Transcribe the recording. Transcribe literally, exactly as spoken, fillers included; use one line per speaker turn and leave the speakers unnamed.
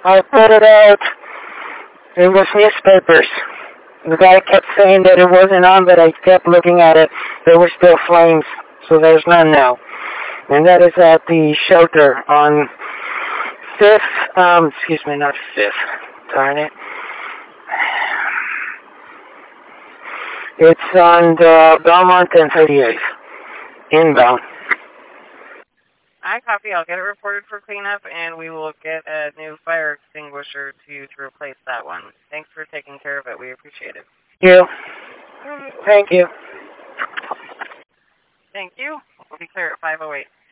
I put it out. It was newspapers. The guy kept saying that it wasn't on, but I kept looking at it. There were still flames, so there's none now. And that is at the shelter on fifth, um, excuse me, not fifth, darn it. It's on the Belmont and thirty-eighth, inbound.
I copy. I'll get it reported for cleanup, and we will get a new fire extinguisher to, to replace that one. Thanks for taking care of it. We appreciate it.
You. Thank you.
Thank you. We'll be clear at five oh eight.